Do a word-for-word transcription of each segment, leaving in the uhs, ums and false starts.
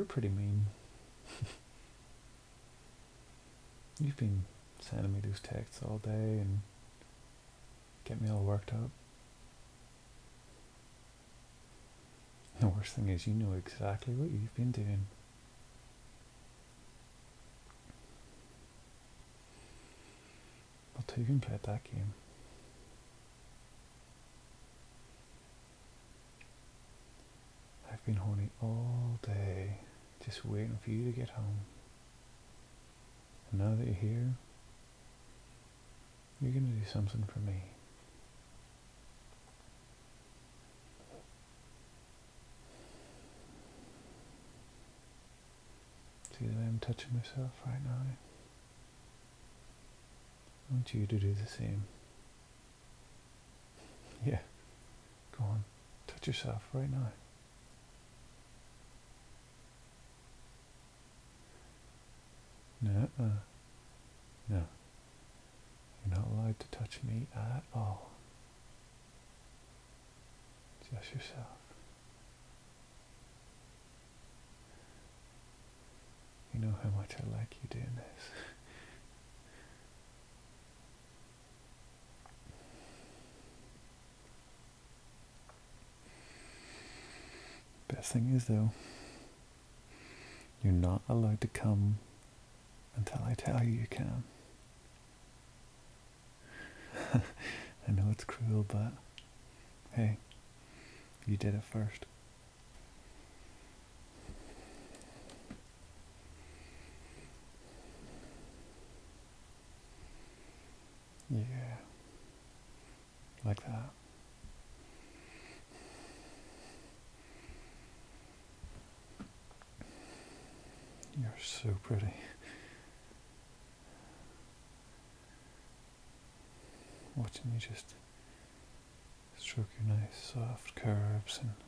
pretty mean. You've been sending me those texts all day and get me all worked up. The worst thing is you know exactly what you've been doing. I'll take and play that game. I've been horny all day, just waiting for you to get home. And now that you're here, you're gonna do something for me. See that I'm touching myself right now? I want you to do the same. Yeah, go on, touch yourself right now. No, uh, no, you're not allowed to touch me at all. Just yourself. You know how much I like you doing this. Best thing is though, you're not allowed to come until I tell you you can. I know it's cruel, but hey, you did it first. Yeah, like that. You're so pretty. Watching you just stroke your nice soft curves and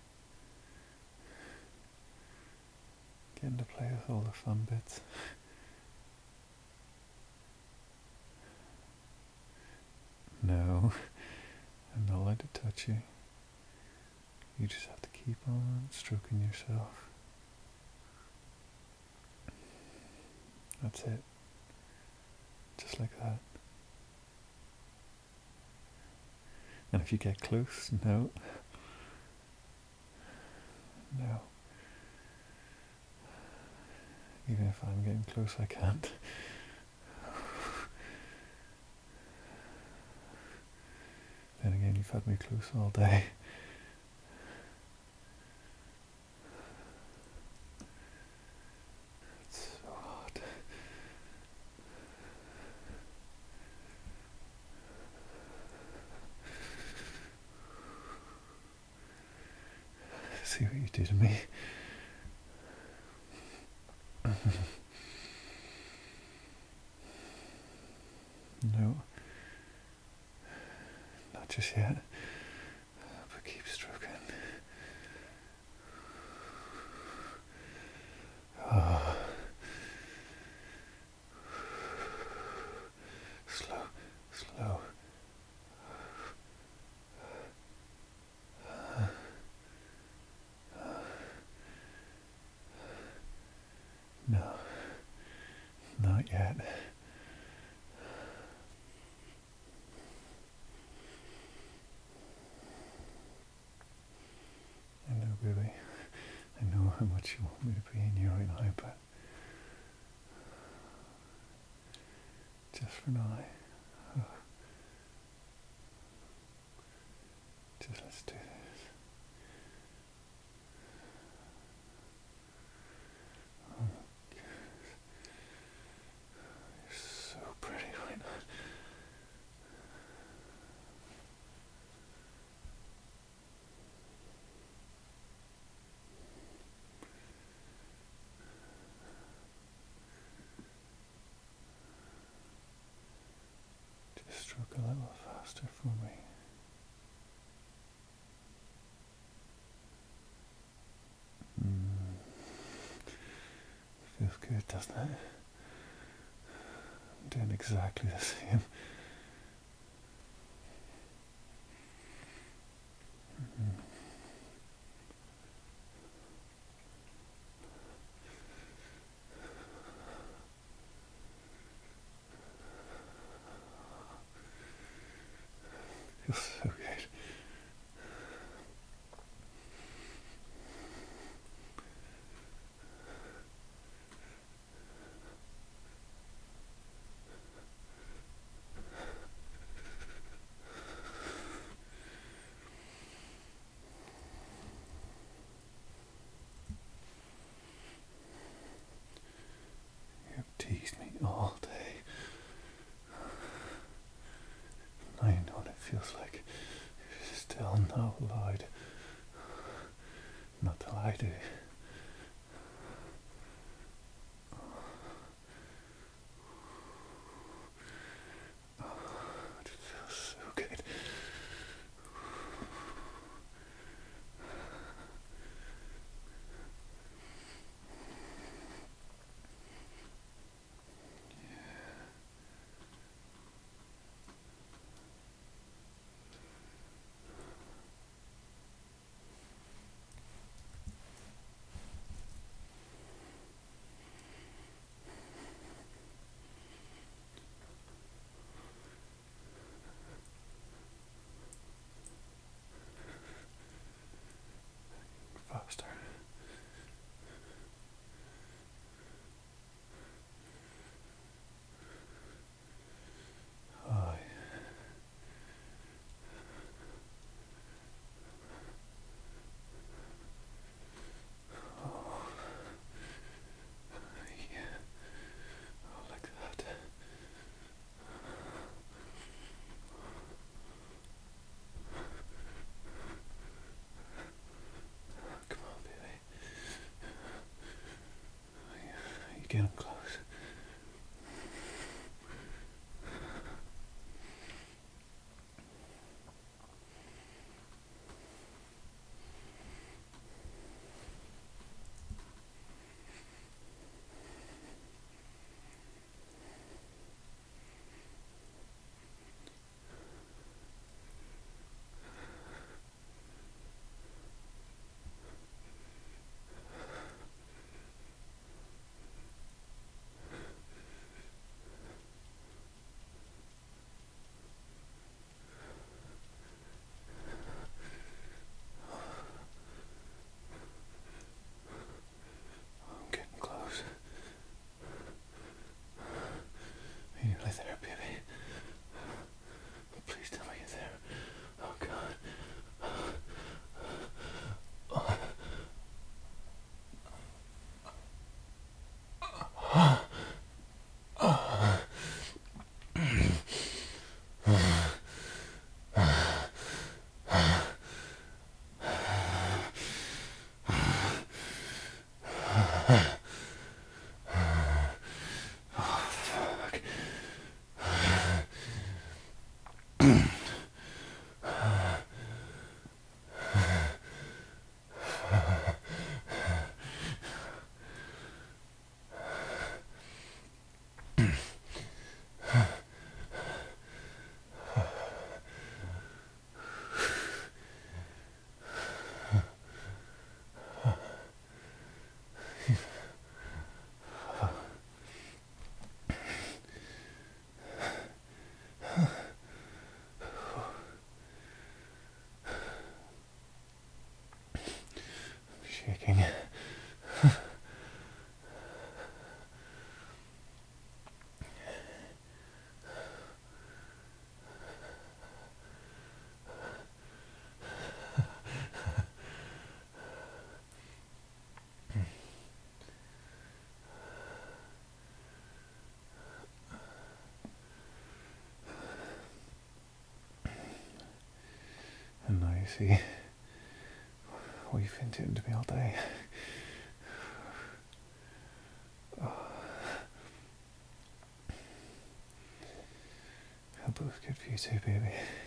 getting to play with all the fun bits. No, I'm not allowed to touch you. You just have to keep on stroking yourself. That's it. Just like that. And if you get close, no. No. Even if I'm getting close, I can't. Then again, you've had me close all day. It's so hot. See what you do to me. No. Not just yet. But keep stroking. Oh. Slow, slow. No, not yet. I know, baby. I know how much you want me to be in you right now, but just for now. Oh. Just let's do this. Oh, you're so pretty right now. Just stroke a little faster for me. Mm. Feels good, doesn't it? I'm doing exactly the same. Mm. Feels so good. You have teased me all day. I know what it feels like. You're still not allowed not to lie to you. It feels so good. Faster. Aye. Oh. Yeah. Oh, like that. Come on, baby. Are you getting close? I'm getting close. Are you really there, baby? Please tell me you're there. Oh, God. Shaking. And now you see what you've been doing to me all day. Oh. How both good for you too, baby.